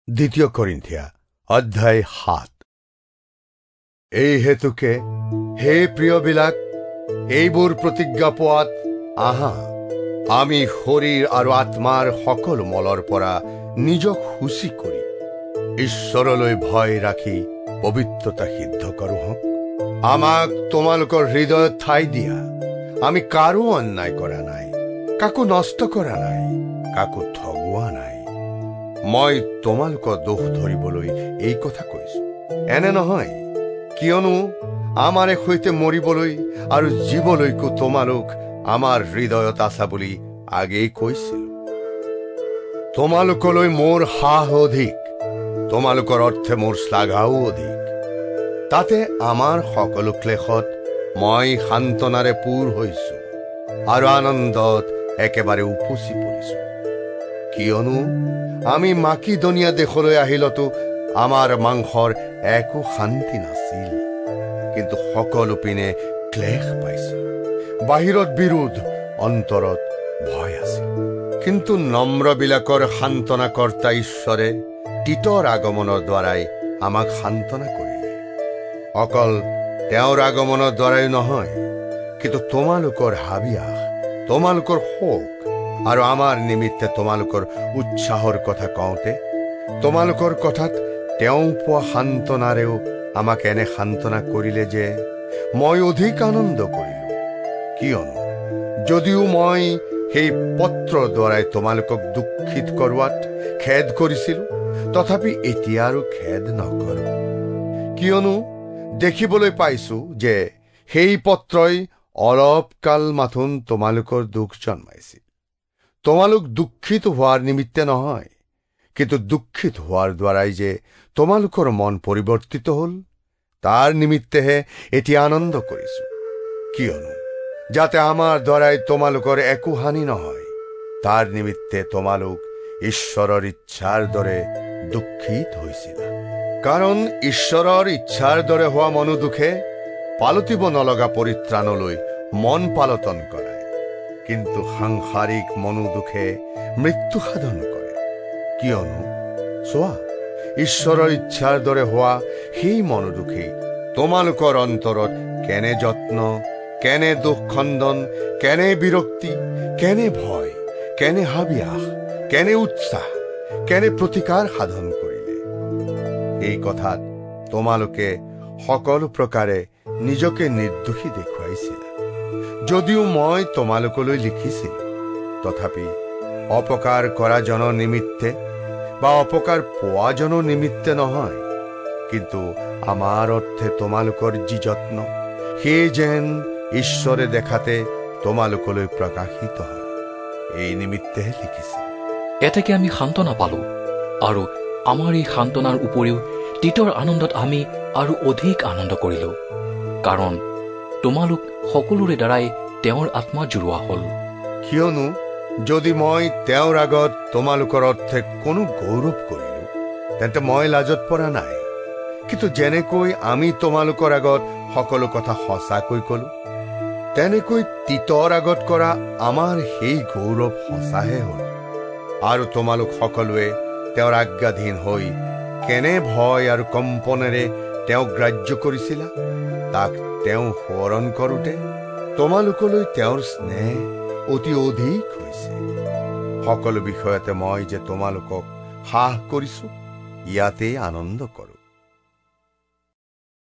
দ্বিতীয় করিন্থিয়া অধ্যায় ৭। এই হেতুকে হে প্ৰিয়বিলাক, এইবোৰ প্ৰতিজ্ঞা পোৱাত আহা, আমি শৰীৰ আৰু আত্মাৰ সকলো মলৰ পৰা নিজক শুচি কৰি ঈশ্বৰলৈ ভয় ৰাখি পবিত্ৰতা সিদ্ধ কৰোঁ হওক। আমাক তোমালোকৰ হৃদয়ত ঠাই দিয়া। আমি কাৰো অন্যায় কৰা নাই, কাকো নষ্ট কৰা নাই, কাকো ঠগোৱা নাই। মই তোমালোকৰ দোষ ধৰিবলৈ এই কথা কৈছো, এনে নহয়, কিয়নো আমাৰে সৈতে মৰিবলৈ আৰু জীৱলৈকো তোমালোক আমাৰ হৃদয়ত আছা বুলি আগেই কৈছিল। তোমালোকলৈ মোৰ সাহ অধিক, তোমালোকৰ অৰ্থে মোৰ শ্লাঘাও অধিক। তাতে আমাৰ সকলো ক্লেশত মই সান্তনাৰে পূৰ হৈছো আৰু আনন্দত একেবাৰে উপচি পৰিছো। কিয়নো আমি মাকিদনিয়া দেশলৈ আহিলতো আমাৰ মাংসৰ একো শান্তি নাছিল, কিন্তু সকলো পিনে ক্লেশ পাইছিল। বাহিৰত বিৰোধ, অন্তৰত ভয় আছিল। কিন্তু নম্ৰবিলাকৰ সান্তনা কৰ্তা ঈশ্বৰে তীতৰ আগমনৰ দ্বাৰাই আমাক সান্তনা কৰিলে। অকল তেওঁৰ আগমনৰ দ্বাৰাই নহয়, কিন্তু তোমালোকৰ হাবিয়াস, তোমালোকৰ শোক আৰু আমাৰ নিমিত্তে তোমালোকৰ উৎসাহৰ কথা কওঁতে তোমালোকৰ কথাত তেওঁ পোৱা সান্তনাৰেও আমাক এনে সান্তনা কৰিলে যে মই অধিক আনন্দ কৰিলো। কিয়নো যদিও মই সেই পত্ৰৰ দ্বাৰাই তোমালোকক দুখিত কৰোৱাত খেদ কৰিছিলো, তথাপি এতিয়া আৰু খেদ নকৰো। কিয়নো দেখিবলৈ পাইছো যে সেই পত্ৰই অলপ কাল মাথোন তোমালোকৰ দুখ জন্মাইছিল। তোমালোক দুখিত হোৱাৰ নিমিত্তে নহয়, কিন্তু দুখিত হোৱাৰ দ্বাৰাই যে তোমালোকৰ মন পৰিৱৰ্তিত হল, তাৰ নিমিত্তেহে এতিয়া আনন্দ কৰিছো। কিয়নো যাতে আমাৰ দ্বাৰাই তোমালোকৰ একো হানি নহয়, তাৰ নিমিত্তে তোমালোক ঈশ্বৰৰ ইচ্ছাৰ দৰে দুখিত হৈছিলা। কাৰণ ঈশ্বৰৰ ইচ্ছাৰ দৰে হোৱা মনোদুখে পালতিব নলগা পৰিত্ৰাণলৈ মন পালটন কৰায়, কিন্তু সাংসাৰিক মনোদুখে মৃত্যু সাধন কৰে। কিয়নো চোৱা, ঈশ্বৰৰ ইচ্ছাৰ দৰে হোৱা সেই মনোদুখেই তোমালোকৰ অন্তৰত কেনে যত্ন, কেনে দুখ খণ্ডন, কেনে বিৰক্তি, কেনে ভয়, কেনে হাবিয়াস, কেনে উৎসাহ, কেনে প্ৰতিকাৰ সাধন কৰিলে। এই কথাত তোমালোকে সকলো প্ৰকাৰে নিজকে নিৰ্দোষী দেখুৱাইছিলা। যদিও মই তোমালোকলৈ লিখিছিলো, তথাপি অপকাৰ কৰা জনৰ নিমিত্তে বা অপকাৰ পোৱা জনৰ নিমিত্তে নহয়, কিন্তু আমাৰ অৰ্থে তোমালোকৰ যি যত্ন, সেই যেন ঈশ্বৰে দেখাতে তোমালোকলৈ প্ৰকাশিত হয়, এই নিমিত্তেহে লিখিছিল। এতেকে আমি সান্তনা পালো, আৰু আমাৰ এই সান্তনাৰ উপৰিও তীতৰ আনন্দত আমি আৰু অধিক আনন্দ কৰিলো, কাৰণ তোমালোক সকলোৰে দ্বাৰাই তেওঁৰ আত্মা জুৰোৱা হল। কিয়নো যদি মই তেওঁৰ আগত তোমালোকৰ অৰ্থে কোনো গৌৰৱ কৰিলো, তেন্তে মই লাজত পৰা নাই। কিন্তু যেনেকৈ আমি তোমালোকৰ আগত সকলো কথা সঁচাকৈ কলো, তেনেকৈ তীতৰ আগত কৰা আমাৰ সেই গৌৰৱ সঁচাহে হল। আৰু তোমালোক সকলোৱে তেওঁৰ আজ্ঞাধীন হৈ কেনে ভয় আৰু কম্পনেৰে তেওঁক গ্ৰাহ্য কৰিছিলা, তাক তেওঁ সোঁৱৰণ কৰোঁতে তোমালোকলৈ তেওঁৰ স্নেহ অতি অধিক হৈছে। সকলো বিষয়তে মই যে তোমালোকক সাহ কৰিছো, ইয়াতেই আনন্দ কৰো।